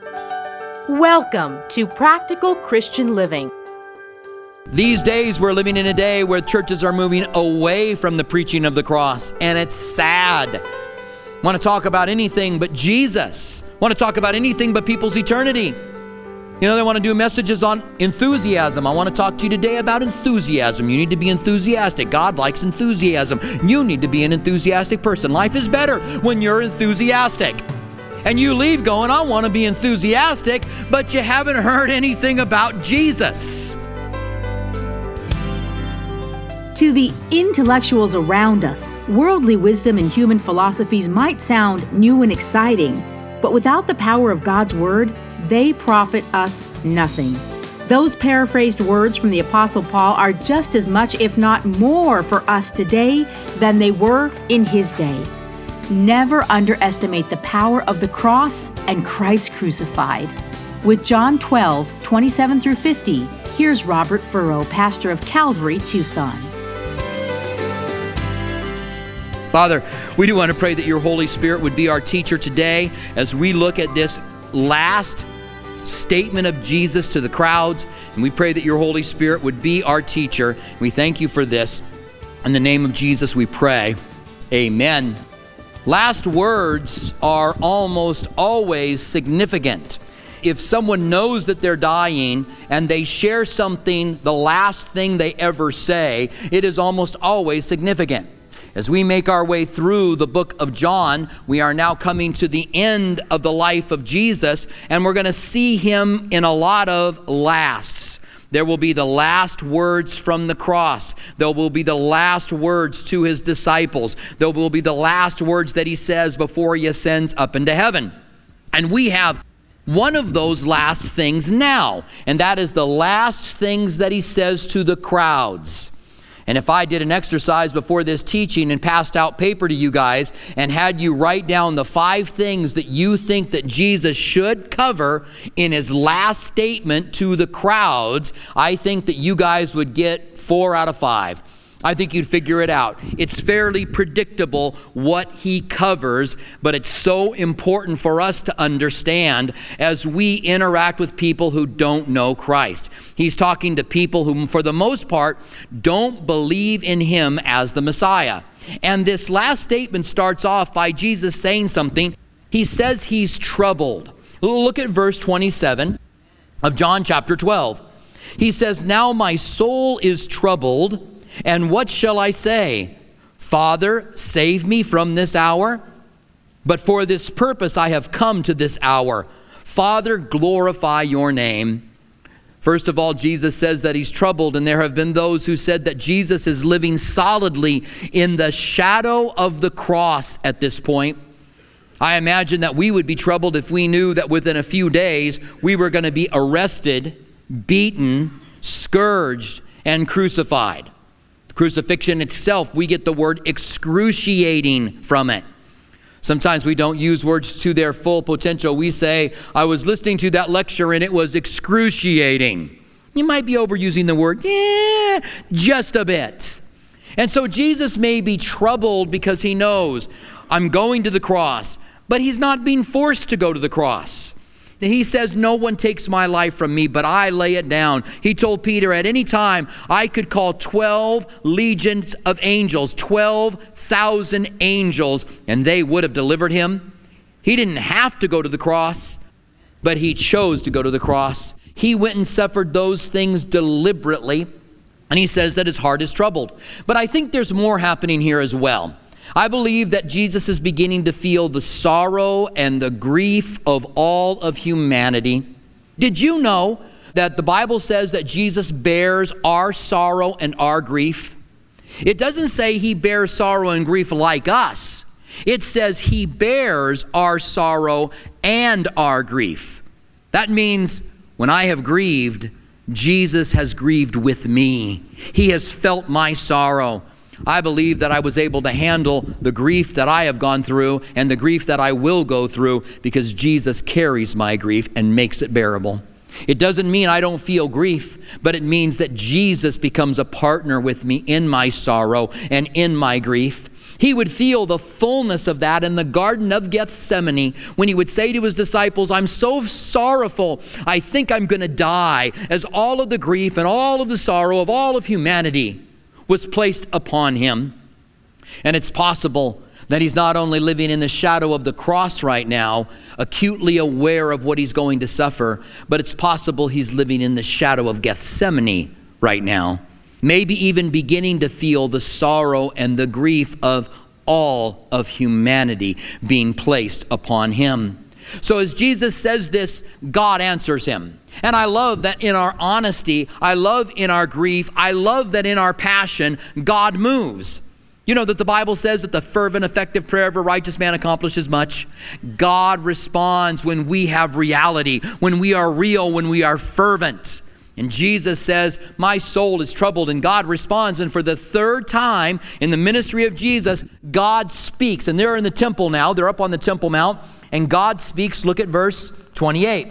Welcome to Practical Christian Living. These days, we're living in a day where churches are moving away from the preaching of the cross, and it's sad. Want to talk about anything but Jesus. Want to talk about anything but people's eternity. You know, they want to do messages on enthusiasm. I want to talk to you today about enthusiasm. You need to be enthusiastic. God likes enthusiasm. You need to be an enthusiastic person. Life is better when you're enthusiastic. And you leave going, I want to be enthusiastic, but you haven't heard anything about Jesus. To the intellectuals around us, worldly wisdom and human philosophies might sound new and exciting, but without the power of God's Word, they profit us nothing. Those paraphrased words from the Apostle Paul are just as much, if not more, for us today than they were in his day. Never underestimate the power of the cross and Christ crucified. With John 12, 27 through 50, here's Robert Furrow, pastor of Calvary, Tucson. Father, we do want to pray that your Holy Spirit would be our teacher today as we look at this last statement of Jesus to the crowds, and we pray that your Holy Spirit would be our teacher. We thank you for this. In the name of Jesus we pray. Amen. Last words are almost always significant. If someone knows that they're dying and they share something, the last thing they ever say, it is almost always significant. As we make our way through the book of John, we are now coming to the end of the life of Jesus, and we're going to see him in a lot of lasts. There will be the last words from the cross. There will be the last words to his disciples. There will be the last words that he says before he ascends up into heaven. And we have one of those last things now, and that is the last things that he says to the crowds. And if I did an exercise before this teaching and passed out paper to you guys and had you write down the 5 things that you think that Jesus should cover in his last statement to the crowds, I think that you guys would get 4 out of 5. I think you'd figure it out. It's fairly predictable what he covers, but it's so important for us to understand as we interact with people who don't know Christ. He's talking to people who, for the most part, don't believe in him as the Messiah. And this last statement starts off by Jesus saying something. He says he's troubled. Look at verse 27 of John chapter 12. He says, "Now my soul is troubled. And what shall I say? Father, save me from this hour? But for this purpose I have come to this hour. Father, glorify your name." First of all, Jesus says that he's troubled, and there have been those who said that Jesus is living solidly in the shadow of the cross at this point. I imagine that we would be troubled if we knew that within a few days we were going to be arrested, beaten, scourged, and crucified. Crucifixion itself, we get the word excruciating from it. Sometimes we don't use words to their full potential. We say, I was listening to that lecture and it was excruciating. You might be overusing the word, just a bit. And so Jesus may be troubled because he knows, I'm going to the cross, but he's not being forced to go to the cross. He says, no one takes my life from me, but I lay it down. He told Peter, at any time, I could call 12 legions of angels, 12,000 angels, and they would have delivered him. He didn't have to go to the cross, but he chose to go to the cross. He went and suffered those things deliberately, and he says that his heart is troubled. But I think there's more happening here as well. I believe that Jesus is beginning to feel the sorrow and the grief of all of humanity. Did you know that the Bible says that Jesus bears our sorrow and our grief? It doesn't say he bears sorrow and grief like us. It says he bears our sorrow and our grief. That means when I have grieved, Jesus has grieved with me. He has felt my sorrow. I believe that I was able to handle the grief that I have gone through and the grief that I will go through because Jesus carries my grief and makes it bearable. It doesn't mean I don't feel grief, but it means that Jesus becomes a partner with me in my sorrow and in my grief. He would feel the fullness of that in the Garden of Gethsemane when he would say to his disciples, I'm so sorrowful, I think I'm going to die, as all of the grief and all of the sorrow of all of humanity was placed upon him. And it's possible that he's not only living in the shadow of the cross right now, acutely aware of what he's going to suffer, but it's possible he's living in the shadow of Gethsemane right now. Maybe even beginning to feel the sorrow and the grief of all of humanity being placed upon him. So as Jesus says this, God answers him. And I love that in our honesty, I love in our grief, I love that in our passion, God moves. You know that the Bible says that the fervent, effective prayer of a righteous man accomplishes much. God responds when we have reality, when we are real, when we are fervent. And Jesus says, my soul is troubled, and God responds. And for the third time in the ministry of Jesus, God speaks. And they're in the temple now. They're up on the Temple Mount. And God speaks. Look at verse 28.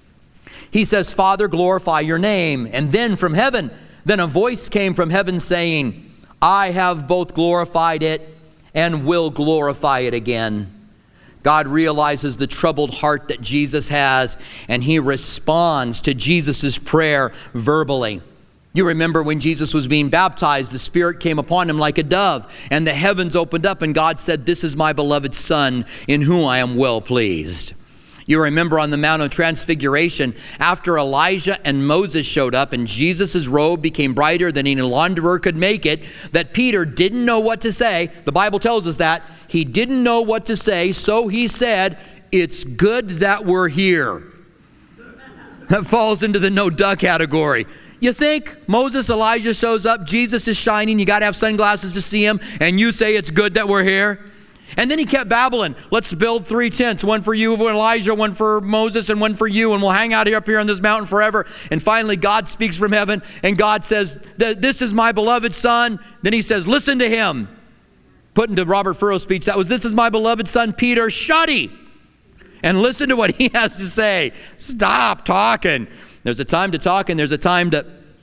He says, Father, glorify your name. And then from heaven, then a voice came from heaven saying, I have both glorified it and will glorify it again. God realizes the troubled heart that Jesus has, and he responds to Jesus' prayer verbally. You remember when Jesus was being baptized, the Spirit came upon him like a dove, and the heavens opened up, and God said, this is my beloved Son, in whom I am well pleased. You remember on the Mount of Transfiguration, after Elijah and Moses showed up and Jesus' robe became brighter than any launderer could make it, that Peter didn't know what to say. The Bible tells us that. He didn't know what to say, so he said, it's good that we're here. That falls into the no duh category. You think Moses, Elijah shows up, Jesus is shining, you got to have sunglasses to see him, and you say it's good that we're here? And then he kept babbling. Let's build 3 tents, one for you, one Elijah, one for Moses, and one for you, and we'll hang out up here on this mountain forever. And finally, God speaks from heaven, and God says, this is my beloved Son. Then he says, listen to him. Put into Robert Furrow's speech, this is my beloved Son, Peter, shuddy, and listen to what he has to say. Stop talking. There's a time to talk, and there was a time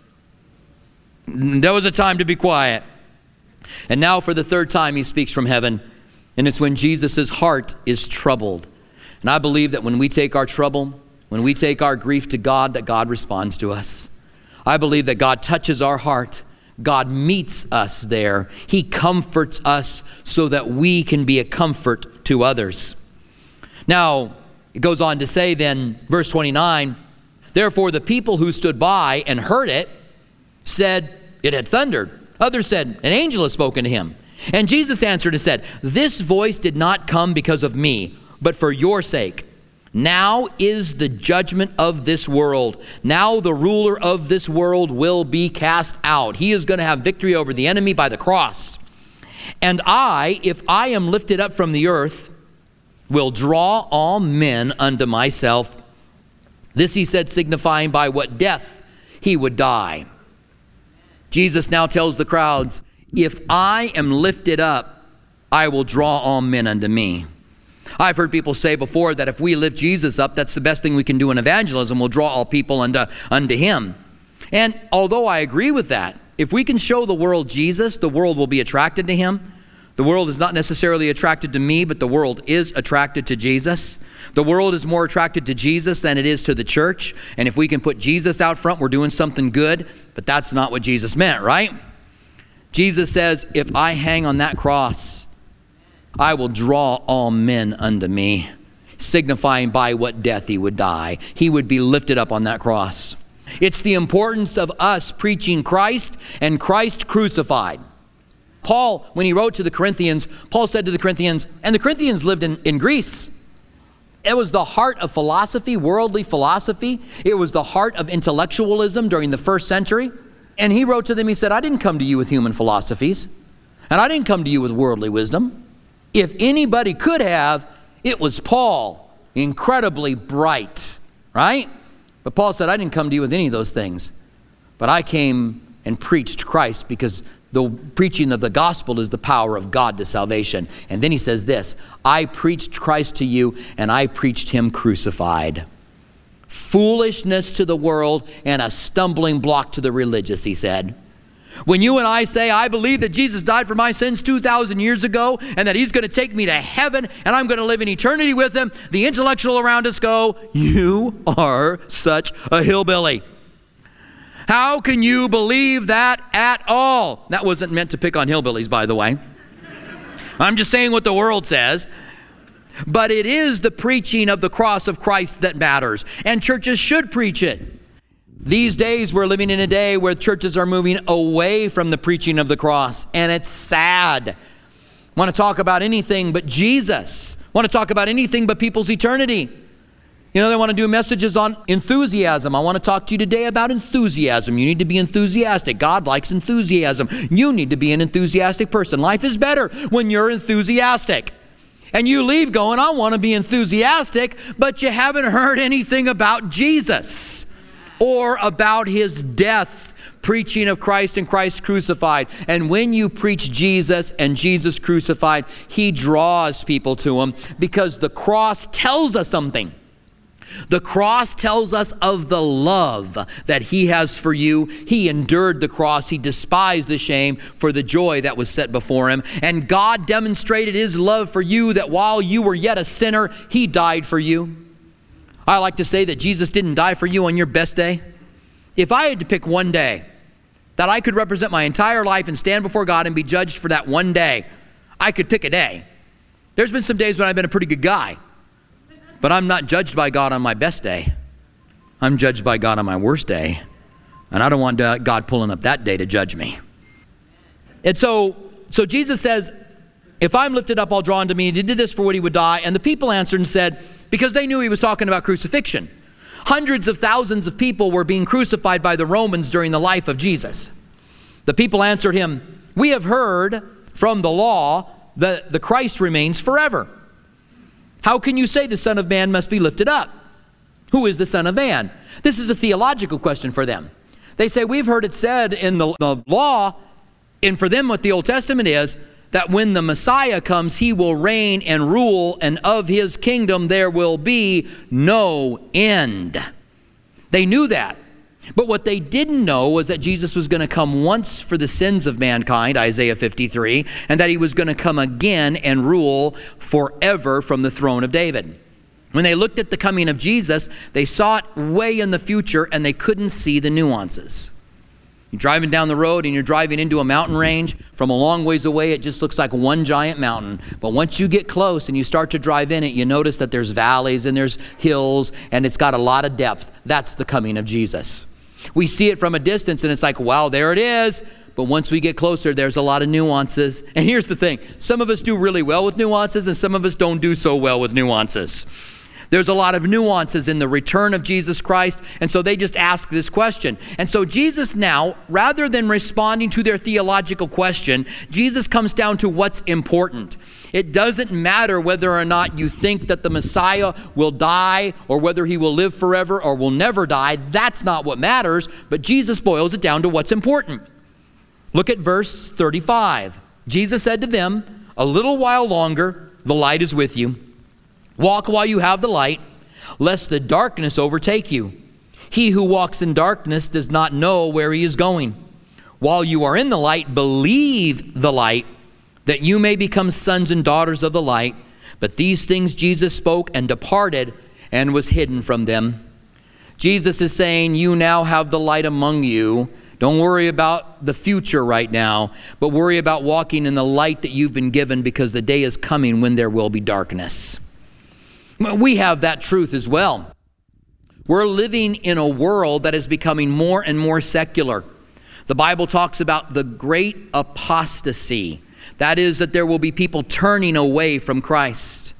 to be quiet. And now for the third time, he speaks from heaven. And it's when Jesus' heart is troubled. And I believe that when we take our trouble, when we take our grief to God, that God responds to us. I believe that God touches our heart. God meets us there. He comforts us so that we can be a comfort to others. Now, it goes on to say then, verse 29, therefore the people who stood by and heard it said it had thundered. Others said, an angel has spoken to him. And Jesus answered and said, this voice did not come because of me, but for your sake. Now is the judgment of this world. Now the ruler of this world will be cast out. He is going to have victory over the enemy by the cross. And I, if I am lifted up from the earth, will draw all men unto myself. This he said, signifying by what death he would die. Jesus now tells the crowds, if I am lifted up, I will draw all men unto me. I've heard people say before that if we lift Jesus up, that's the best thing we can do in evangelism. We'll draw all people unto him. And although I agree with that, if we can show the world Jesus, the world will be attracted to him. The world is not necessarily attracted to me, but the world is attracted to Jesus. The world is more attracted to Jesus than it is to the church. And if we can put Jesus out front, we're doing something good. But that's not what Jesus meant, right? Jesus says, if I hang on that cross, I will draw all men unto me, signifying by what death he would die. He would be lifted up on that cross. It's the importance of us preaching Christ and Christ crucified. Paul, when he wrote to the Corinthians, Paul said to the Corinthians, and the Corinthians lived in Greece. It was the heart of philosophy, worldly philosophy. It was the heart of intellectualism during the first century. And he wrote to them, he said, I didn't come to you with human philosophies, and I didn't come to you with worldly wisdom. If anybody could have, it was Paul, incredibly bright, right? But Paul said, I didn't come to you with any of those things, but I came and preached Christ, because the preaching of the gospel is the power of God to salvation. And then he says this, I preached Christ to you, and I preached him crucified. Foolishness to the world and a stumbling block to the religious, he said. When you and I say, I believe that Jesus died for my sins 2,000 years ago and that he's going to take me to heaven and I'm going to live in eternity with him, the intellectual around us go, you are such a hillbilly. How can you believe that at all? That wasn't meant to pick on hillbillies, by the way. I'm just saying what the world says. But it is the preaching of the cross of Christ that matters, and churches should preach it. These days, we're living in a day where churches are moving away from the preaching of the cross, and it's sad. Want to talk about anything but Jesus. Want to talk about anything but people's eternity. You know, they want to do messages on enthusiasm. I want to talk to you today about enthusiasm. You need to be enthusiastic. God likes enthusiasm. You need to be an enthusiastic person. Life is better when you're enthusiastic. And you leave going, I want to be enthusiastic, but you haven't heard anything about Jesus or about his death, preaching of Christ and Christ crucified. And when you preach Jesus and Jesus crucified, he draws people to him because the cross tells us something. The cross tells us of the love that he has for you. He endured the cross. He despised the shame for the joy that was set before him. And God demonstrated his love for you that while you were yet a sinner, he died for you. I like to say that Jesus didn't die for you on your best day. If I had to pick one day that I could represent my entire life and stand before God and be judged for that one day, I could pick a day. There's been some days when I've been a pretty good guy. But I'm not judged by God on my best day. I'm judged by God on my worst day. And I don't want God pulling up that day to judge me. And so Jesus says, if I'm lifted up, I'll draw unto me. He did this for what he would die. And the people answered and said, because they knew he was talking about crucifixion. Hundreds of thousands of people were being crucified by the Romans during the life of Jesus. The people answered him, we have heard from the law that the Christ remains forever. How can you say the Son of Man must be lifted up? Who is the Son of Man? This is a theological question for them. They say, we've heard it said in the law, and for them what the Old Testament is, that when the Messiah comes, he will reign and rule, and of his kingdom there will be no end. They knew that. But what they didn't know was that Jesus was going to come once for the sins of mankind, Isaiah 53, and that he was going to come again and rule forever from the throne of David. When they looked at the coming of Jesus, they saw it way in the future and they couldn't see the nuances. You're driving down the road and you're driving into a mountain range. From a long ways away, it just looks like one giant mountain. But once you get close and you start to drive in it, you notice that there's valleys and there's hills and it's got a lot of depth. That's the coming of Jesus. We see it from a distance and it's like, wow, there it is. But once we get closer, there's a lot of nuances. And here's the thing. Some of us do really well with nuances and some of us don't do so well with nuances. There's a lot of nuances in the return of Jesus Christ. And so they just ask this question. And so Jesus now, rather than responding to their theological question, Jesus comes down to what's important. It doesn't matter whether or not you think that the Messiah will die or whether he will live forever or will never die. That's not what matters, but Jesus boils it down to what's important. Look at verse 35. Jesus said to them, a little while longer, the light is with you. Walk while you have the light, lest the darkness overtake you. He who walks in darkness does not know where he is going. While you are in the light, believe the light, that you may become sons and daughters of the light. But these things Jesus spoke and departed and was hidden from them. Jesus is saying, you now have the light among you. Don't worry about the future right now, but worry about walking in the light that you've been given, because the day is coming when there will be darkness. We have that truth as well. We're living in a world that is becoming more and more secular. The Bible talks about the great apostasy. That is, that there will be people turning away from Christ.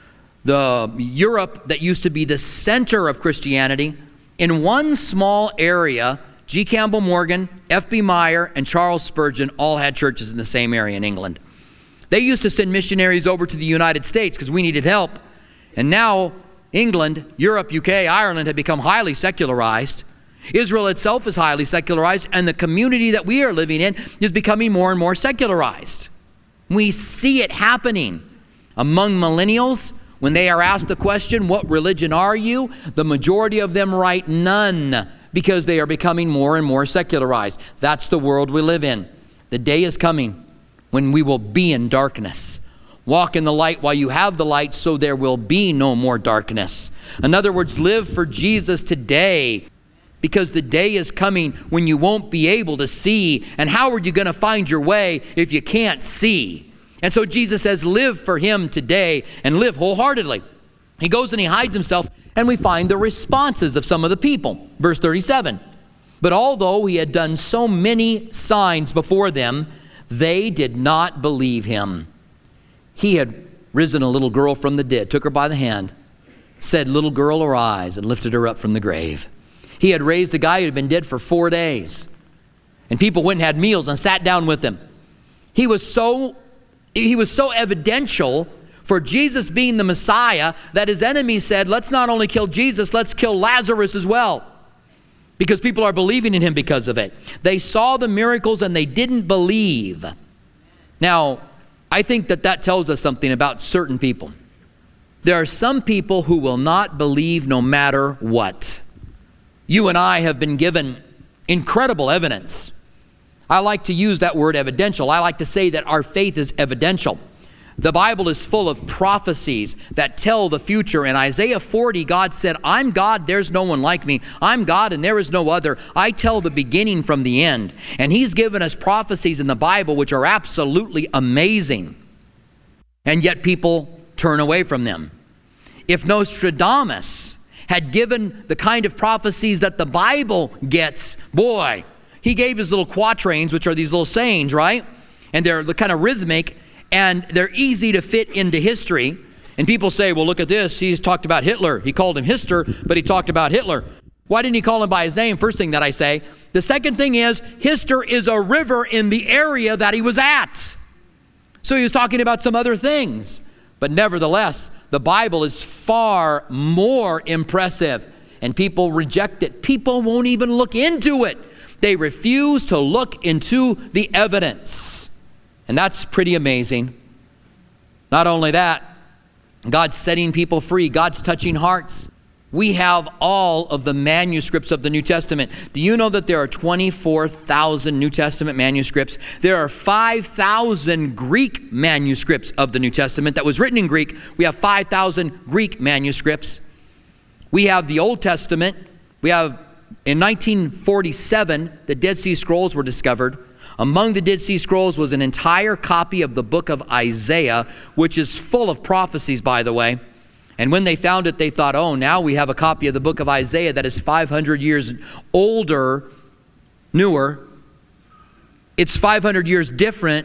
The Europe that used to be the center of Christianity, in one small area, G. Campbell Morgan, F.B. Meyer, and Charles Spurgeon all had churches in the same area in England. They used to send missionaries over to the United States because we needed help. And now England, Europe, UK, Ireland have become highly secularized. Israel itself is highly secularized, and the community that we are living in is becoming more and more secularized. We see it happening among millennials. When they are asked the question, what religion are you? The majority of them write none, because they are becoming more and more secularized. That's the world we live in. The day is coming when we will be in darkness. Walk in the light while you have the light, so there will be no more darkness. In other words, live for Jesus today, because the day is coming when you won't be able to see. And how are you going to find your way if you can't see? And so Jesus says, live for him today and live wholeheartedly. He goes and he hides himself, and we find the responses of some of the people. Verse 37, but although he had done so many signs before them, they did not believe him. He had risen a little girl from the dead, took her by the hand, said, little girl, arise, and lifted her up from the grave. He had raised a guy who had been dead for 4 days. And people went and had meals and sat down with him. He was so evidential for Jesus being the Messiah that his enemies said, let's not only kill Jesus, let's kill Lazarus as well. Because people are believing in him because of it. They saw the miracles and they didn't believe. Now, I think that tells us something about certain people. There are some people who will not believe no matter what. You and I have been given incredible evidence. I like to use that word evidential. I like to say that our faith is evidential. The Bible is full of prophecies that tell the future. In Isaiah 40, God said, I'm God, there's no one like me. I'm God and there is no other. I tell the beginning from the end. And he's given us prophecies in the Bible which are absolutely amazing. And yet people turn away from them. If Nostradamus had given the kind of prophecies that the Bible gets, boy, he gave his little quatrains, which are these little sayings, right? And they're kind of rhythmic, and they're easy to fit into history. And people say, well, look at this. He's talked about Hitler. He called him Hister, but he talked about Hitler. Why didn't he call him by his name? First thing that I say. The second thing is, Hister is a river in the area that he was at. So he was talking about some other things. But nevertheless, the Bible is far more impressive, and people reject it. People won't even look into it. They refuse to look into the evidence. And that's pretty amazing. Not only that, God's setting people free. God's touching hearts. We have all of the manuscripts of the New Testament. Do you know that there are 24,000 New Testament manuscripts? There are 5,000 Greek manuscripts of the New Testament that was written in Greek. We have 5,000 Greek manuscripts. We have the Old Testament. We have, in 1947, the Dead Sea Scrolls were discovered. Among the Dead Sea Scrolls was an entire copy of the book of Isaiah, which is full of prophecies, by the way. And when they found it, they thought, oh, now we have a copy of the book of Isaiah that is 500 years older, newer. It's 500 years different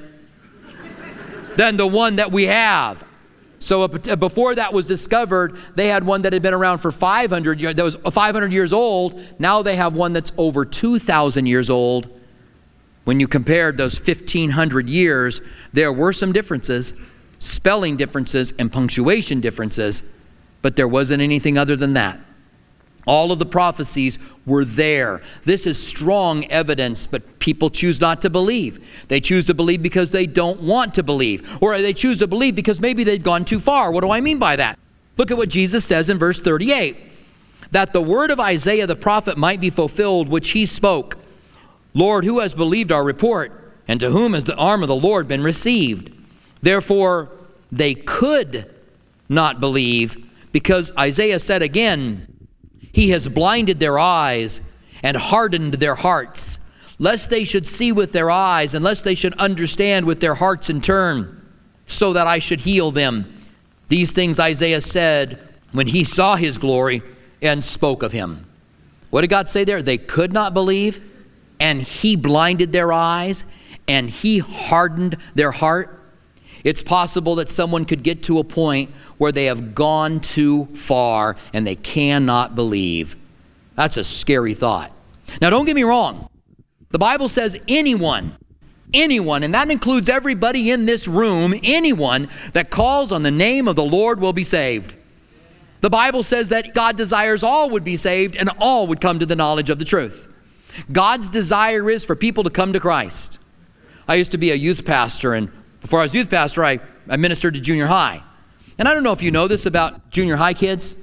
than the one that we have. So before that was discovered, they had one that had been around for 500 years, that was 500 years old. Now they have one that's over 2,000 years old. When you compared those 1,500 years, there were some differences, spelling differences and punctuation differences, but there wasn't anything other than that. All of the prophecies were there. This is strong evidence, but people choose not to believe. They choose to believe because they don't want to believe, or they choose to believe because maybe they've gone too far. What do I mean by that? Look at what Jesus says in verse 38, that the word of Isaiah the prophet might be fulfilled, which he spoke. Lord, who has believed our report, and to whom has the arm of the Lord been received? Therefore, they could not believe, because Isaiah said again, he has blinded their eyes and hardened their hearts, lest they should see with their eyes, and lest they should understand with their hearts in turn, so that I should heal them. These things Isaiah said when he saw his glory and spoke of him. What did God say there? They could not believe, and he blinded their eyes, and he hardened their heart. It's possible that someone could get to a point where they have gone too far and they cannot believe. That's a scary thought. Now, don't get me wrong. The Bible says anyone, and that includes everybody in this room, anyone that calls on the name of the Lord will be saved. The Bible says that God desires all would be saved and all would come to the knowledge of the truth. God's desire is for people to come to Christ. I used to be a youth pastor, and before I was youth pastor, I ministered to junior high. And I don't know if you know this about junior high kids,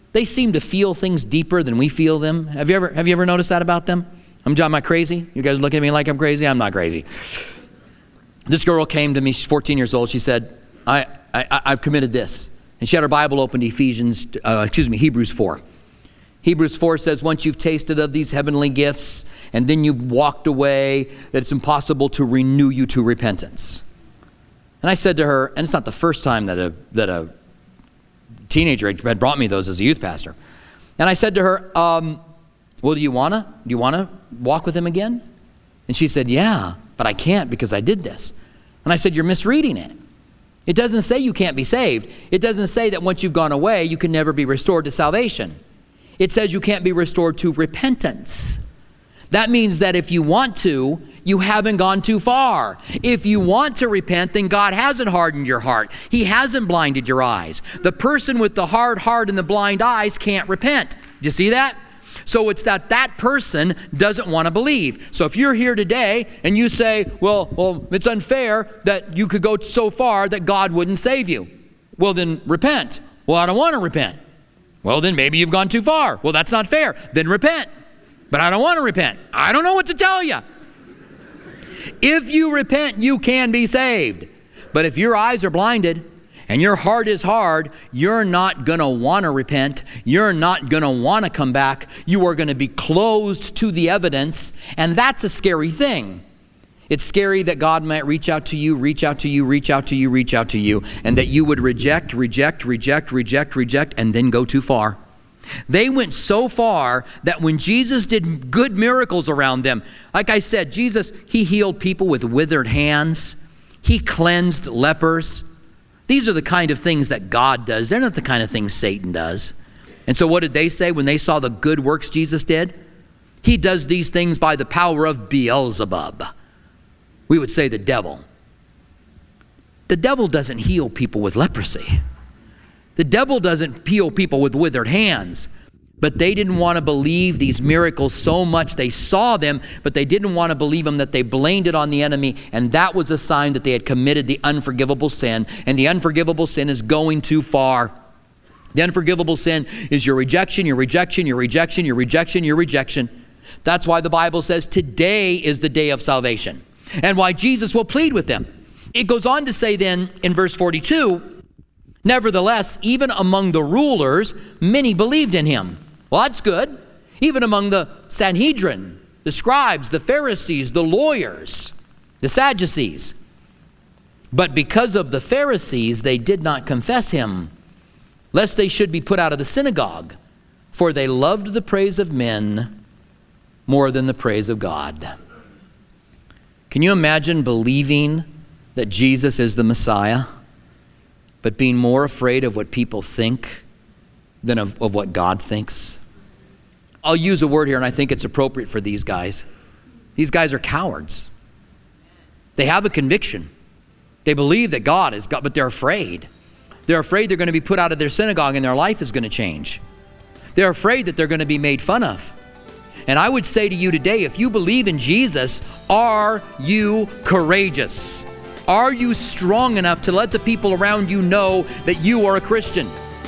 they seem to feel things deeper than we feel them. Have you ever noticed that about them? Am I crazy? You guys look at me like I'm crazy? I'm not crazy. This girl came to me, she's 14 years old. She said, I've committed this. And she had her Bible open to Hebrews 4. Hebrews 4 says, once you've tasted of these heavenly gifts and then you've walked away, that it's impossible to renew you to repentance. And I said to her, and it's not the first time that a teenager had brought me those as a youth pastor. And I said to her, well, do you want to walk with him again? And she said, yeah, but I can't because I did this. And I said, you're misreading it. It doesn't say you can't be saved. It doesn't say that once you've gone away, you can never be restored to salvation. It says you can't be restored to repentance. That means that if you want to, you haven't gone too far. If you want to repent, then God hasn't hardened your heart. He hasn't blinded your eyes. The person with the hard heart and the blind eyes can't repent. Do you see that? So it's that person doesn't want to believe. So if you're here today and you say, well, it's unfair that you could go so far that God wouldn't save you. Well, then repent. Well, I don't want to repent. Well, then maybe you've gone too far. Well, that's not fair. Then repent. But I don't want to repent. I don't know what to tell you. If you repent, you can be saved. But if your eyes are blinded and your heart is hard, you're not going to want to repent. You're not going to want to come back. You are going to be closed to the evidence, and that's a scary thing. It's scary that God might reach out to you, and that you would reject, and then go too far. They went so far that when Jesus did good miracles around them, like I said, Jesus, he healed people with withered hands. He cleansed lepers. These are the kind of things that God does. They're not the kind of things Satan does. And so what did they say when they saw the good works Jesus did? He does these things by the power of Beelzebub. We would say the devil. The devil doesn't heal people with leprosy. The devil doesn't heal people with withered hands. But they didn't want to believe these miracles so much. They saw them, but they didn't want to believe them, that they blamed it on the enemy. And that was a sign that they had committed the unforgivable sin. And the unforgivable sin is going too far. The unforgivable sin is your rejection. That's why the Bible says today is the day of salvation. And why Jesus will plead with them. It goes on to say then in verse 42, nevertheless, even among the rulers, many believed in him. Well, that's good. Even among the Sanhedrin, the scribes, the Pharisees, the lawyers, the Sadducees. But because of the Pharisees, they did not confess him, lest they should be put out of the synagogue. For they loved the praise of men more than the praise of God. Can you imagine believing that Jesus is the Messiah, but being more afraid of what people think than of what God thinks? I'll use a word here, and I think it's appropriate for these guys. These guys are cowards. They have a conviction. They believe that God is God, but they're afraid. They're afraid they're going to be put out of their synagogue and their life is going to change. They're afraid that they're going to be made fun of. And I would say to you today, if you believe in Jesus, are you courageous? Are you strong enough to let the people around you know that you are a Christian?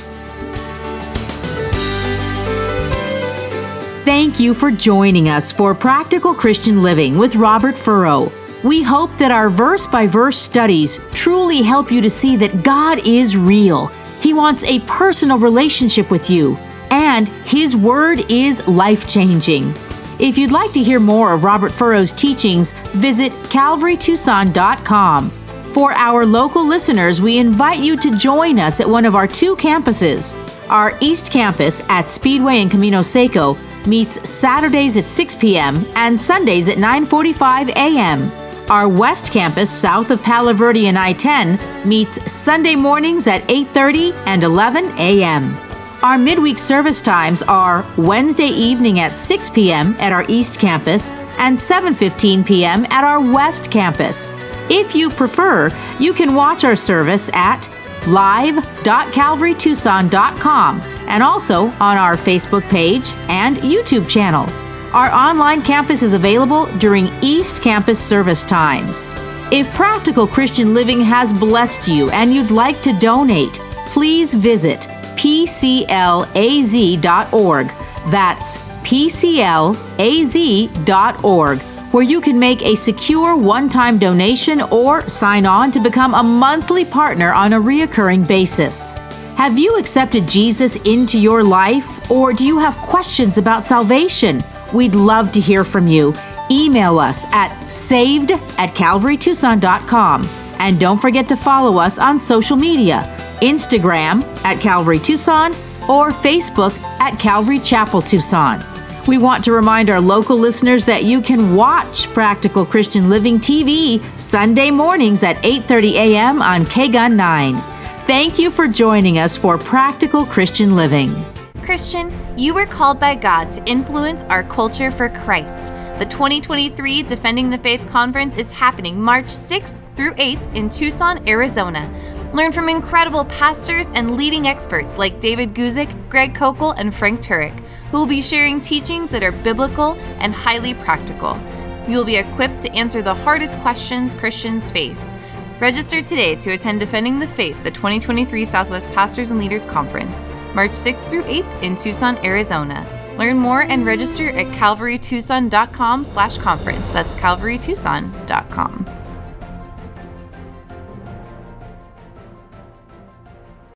Thank you for joining us for Practical Christian Living with Robert Furrow. We hope that our verse-by-verse studies truly help you to see that God is real. He wants a personal relationship with you, and His Word is life-changing. If you'd like to hear more of Robert Furrow's teachings, visit CalvaryTucson.com. For our local listeners, we invite you to join us at one of our two campuses. Our East Campus at Speedway and Camino Seco meets Saturdays at 6 p.m. and Sundays at 9:45 a.m. Our West Campus, south of Palo Verde and I-10, meets Sunday mornings at 8:30 and 11 a.m. Our midweek service times are Wednesday evening at 6 p.m. at our East Campus and 7:15 p.m. at our West Campus. If you prefer, you can watch our service at live.calvarytucson.com and also on our Facebook page and YouTube channel. Our online campus is available during East Campus service times. If Practical Christian Living has blessed you and you'd like to donate, please visit pclaz.org. That's pclaz.org, where you can make a secure one-time donation or sign on to become a monthly partner on a reoccurring basis. Have you accepted Jesus into your life, or do you have questions about salvation? We'd love to hear from you. Email us at saved@calvarytucson.com. And don't forget to follow us on social media, Instagram at Calvary Tucson or Facebook at Calvary Chapel Tucson. We want to remind our local listeners that you can watch Practical Christian Living TV Sunday mornings at 8:30 a.m. on KGUN 9. Thank you for joining us for Practical Christian Living. Christian, you were called by God to influence our culture for Christ. The 2023 Defending the Faith Conference is happening March 6th through 8th in Tucson, Arizona. Learn from incredible pastors and leading experts like David Guzik, Greg Kokel, and Frank Turek, who will be sharing teachings that are biblical and highly practical. You will be equipped to answer the hardest questions Christians face. Register today to attend Defending the Faith, the 2023 Southwest Pastors and Leaders Conference, March 6th through 8th in Tucson, Arizona. Learn more and register at calvarytucson.com/conference. That's calvarytucson.com.